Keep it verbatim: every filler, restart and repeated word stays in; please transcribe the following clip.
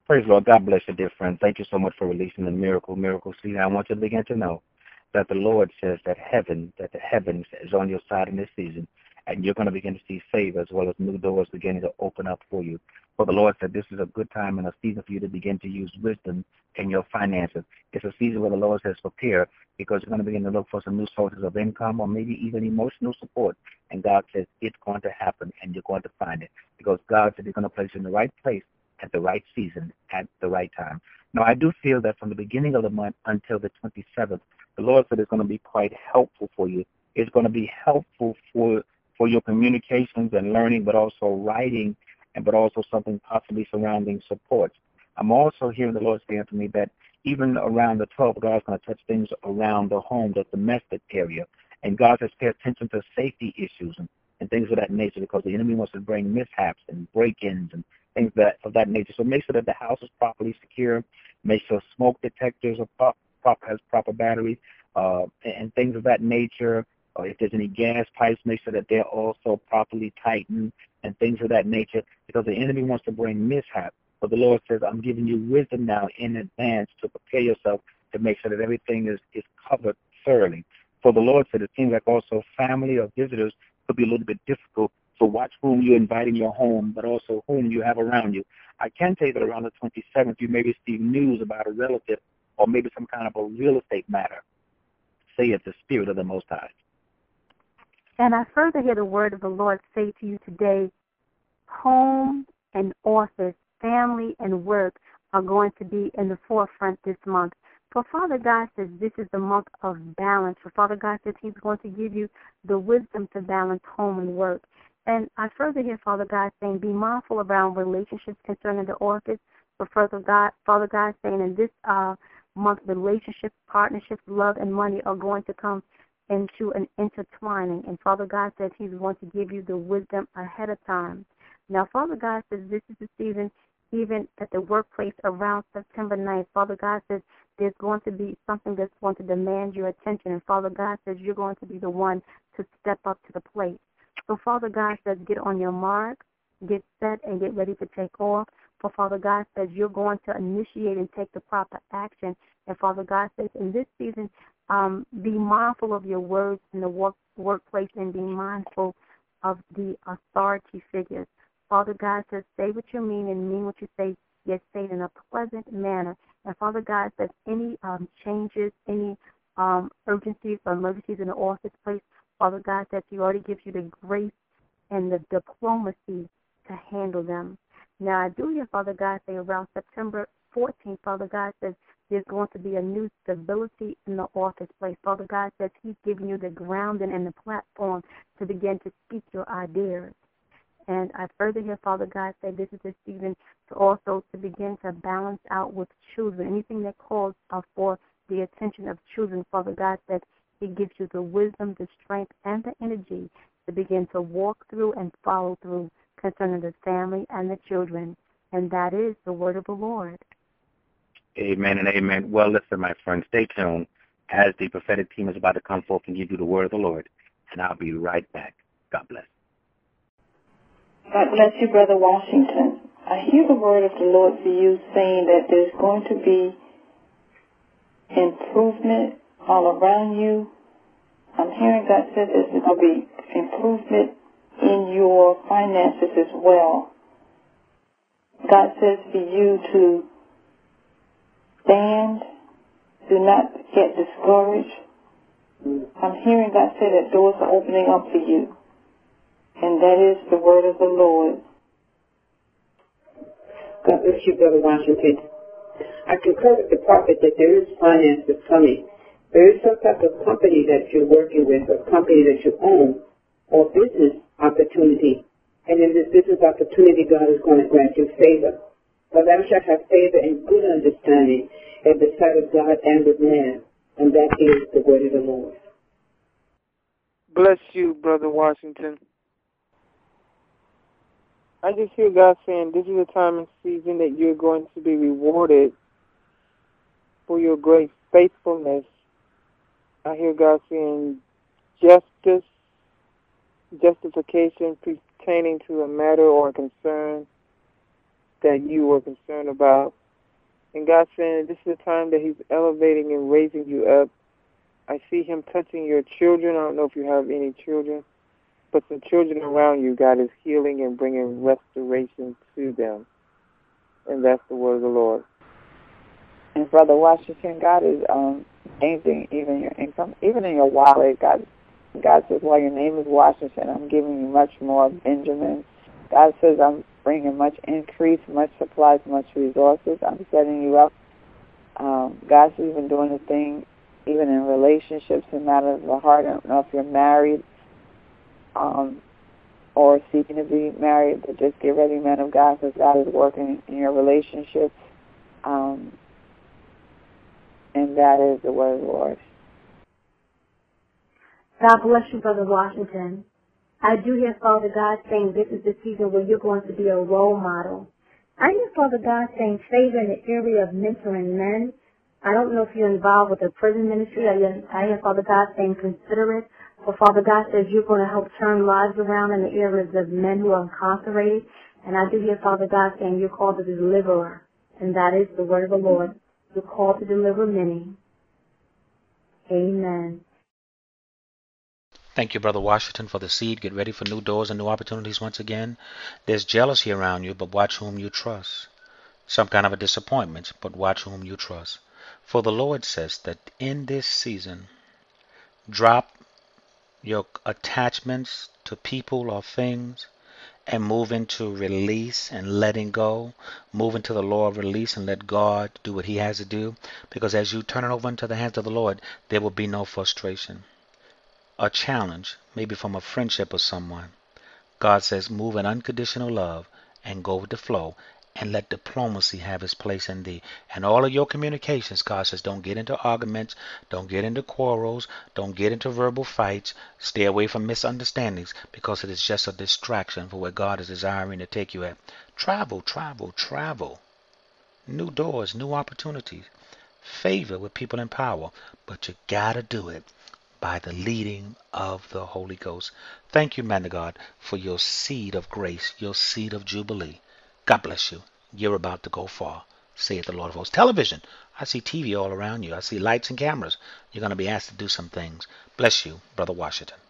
Praise the Lord. God bless you, dear friend. Thank you so much for releasing the miracle, miracle seed. I want you to begin to know that the Lord says that heaven, that the heavens is on your side in this season, and you're going to begin to see favor as well as new doors beginning to open up for you. For the Lord said this is a good time and a season for you to begin to use wisdom in your finances. It's a season where the Lord says prepare, because you're going to begin to look for some new sources of income or maybe even emotional support. And God says it's going to happen, and you're going to find it, because God said He's going to place you in the right place at the right season, at the right time. Now, I do feel that from the beginning of the month until the twenty-seventh, the Lord said it's going to be quite helpful for you. It's going to be helpful for for your communications and learning, but also writing, and but also something possibly surrounding support. I'm also hearing the Lord saying to me that even around the twelfth, God's going to touch things around the home, the domestic area. And God says pay attention to safety issues and, and things of that nature, because the enemy wants to bring mishaps and break-ins and things that of that nature. So make sure that the house is properly secure. Make sure smoke detectors are prop, prop, has proper batteries uh, and, and things of that nature. Or if there's any gas pipes, make sure that they're also properly tightened and things of that nature, because the enemy wants to bring mishap. But the Lord says, I'm giving you wisdom now in advance to prepare yourself to make sure that everything is, is covered thoroughly. For the Lord said it seems like also family or visitors could be a little bit difficult. So watch whom you invite in your home, but also whom you have around you. I can tell you that around the twenty-seventh, you may receive news about a relative or maybe some kind of a real estate matter. Say it's the Spirit of the Most High. And I further hear the word of the Lord say to you today, home and office, family and work are going to be in the forefront this month. For Father God says this is the month of balance. For Father God says He's going to give you the wisdom to balance home and work. And I further hear Father God saying, be mindful around relationships concerning the office. For further God, Father God saying in this uh, month, relationships, partnerships, love, and money are going to come into an intertwining. And Father God says He's going to give you the wisdom ahead of time. Now, Father God says this is the season, even at the workplace around September ninth. Father God says there's going to be something that's going to demand your attention. And Father God says you're going to be the one to step up to the plate. So Father God says get on your mark, get set, and get ready to take off. For Father God says you're going to initiate and take the proper action. And Father God says in this season, um, be mindful of your words in the work, workplace, and be mindful of the authority figures. Father God says say what you mean and mean what you say, yet say it in a pleasant manner. And Father God says any um, changes, any um, urgencies or emergencies in the office place, Father God says He already gives you the grace and the diplomacy to handle them. Now, I do hear Father God say around September fourteenth, Father God says there's going to be a new stability in the office place. Father God says He's giving you the grounding and the platform to begin to speak your ideas. And I further hear Father God say this is a season to also to begin to balance out with children. Anything that calls uh, for the attention of children, Father God says He gives you the wisdom, the strength, and the energy to begin to walk through and follow through concerning the family and the children. And that is the word of the Lord. Amen and amen. Well, listen, my friend, stay tuned as the prophetic team is about to come forth and give you the word of the Lord. And I'll be right back. God bless. God bless you, Brother Washington. I hear the word of the Lord for you saying that there's going to be improvement all around you. I'm hearing God says there's going to be improvement in your finances as well. God says for you to stand, do not get discouraged. I'm hearing God say that doors are opening up for you. And that is the word of the Lord. God bless you, Brother Washington. I concur with the prophet that there is finances coming. There is some type of company that you're working with, or company that you own, or business opportunity. And in this business opportunity, God is going to grant you favor. For thou shalt have favor and good understanding in the sight of God and with man. And that is the word of the Lord. Bless you, Brother Washington. I just hear God saying this is a time and season that you're going to be rewarded for your great faithfulness. I hear God saying justice, justification pertaining to a matter or a concern that you were concerned about. And God's saying this is the time that He's elevating and raising you up. I see Him touching your children. I don't know if you have any children, but some children around you, God is healing and bringing restoration to them. And that's the word of the Lord. And Brother Washington, God is um, changing even your income, even in your wallet. God, God says, while your name is Washington, I'm giving you much more Benjamin. God says, I'm bringing much increase, much supplies, much resources. I'm setting you up. Um, God's even doing a thing, even in relationships and matters of the heart. I don't know if you're married um, or seeking to be married, but just get ready, men of God, because God is working in your relationships. Um, and that is the word of the Lord. God bless you, Brother Washington. I do hear Father God saying this is the season where you're going to be a role model. I hear Father God saying favor in the area of mentoring men. I don't know if you're involved with the prison ministry. I hear, I hear Father God saying consider it. But Father God says you're going to help turn lives around in the areas of men who are incarcerated. And I do hear Father God saying you're called a deliverer. And that is the word of the Lord. You're called to deliver many. Amen. Thank you, Brother Washington, for the seed. Get ready for new doors and new opportunities once again. There's jealousy around you, but watch whom you trust. Some kind of a disappointment, but watch whom you trust. For the Lord says that in this season, drop your attachments to people or things and move into release and letting go. Move into the law of release and let God do what He has to do. Because as you turn it over into the hands of the Lord, there will be no frustration. A challenge, maybe from a friendship or someone. God says move in unconditional love and go with the flow and let diplomacy have its place in thee. And all of your communications, God says, don't get into arguments, don't get into quarrels, don't get into verbal fights. Stay away from misunderstandings because it is just a distraction for where God is desiring to take you at. Travel, travel, travel. New doors, new opportunities. Favor with people in power. But you gotta do it by the leading of the Holy Ghost. Thank you, man of God, for your seed of grace, your seed of jubilee. God bless you. You're about to go far, saith the Lord of hosts. Television, I see T V all around you. I see lights and cameras. You're going to be asked to do some things. Bless you, Brother Washington.